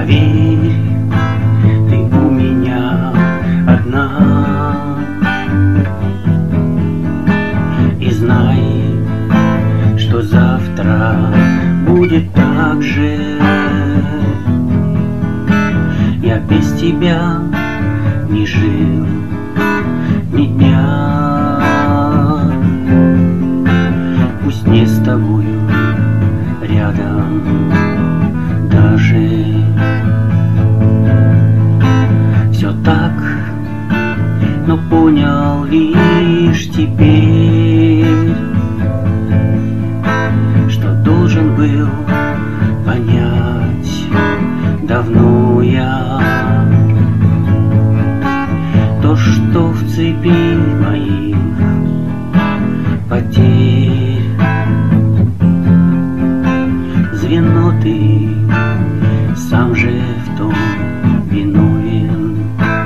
Поверь, ты у меня одна. И знай, что завтра будет так же. Я без тебя не жил ни дня. Пусть не с тобою рядом даже. Все так, но понял лишь теперь, что должен был понять давно я. То, что в цепи моих потерь звено ты сам же в том виновен.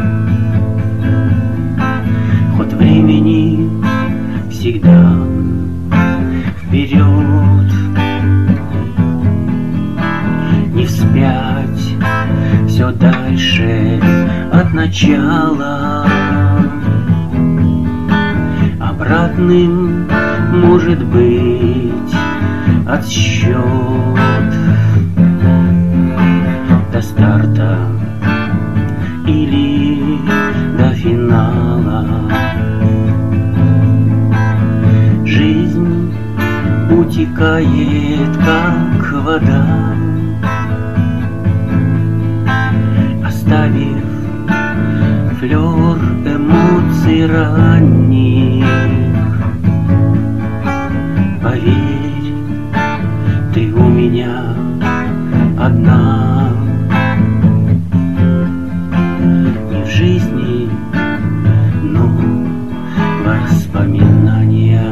Ход времени всегда вперед, не вспять, все дальше от начала. Обратным может быть отсчет до старта или до финала. Жизнь утекает, как вода, оставив флёр эмоций ранних. Поверь, ты у меня одна. Не в жизни, но воспоминания.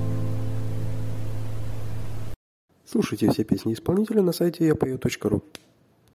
Слушайте все песни исполнителя на сайте yapою.ru.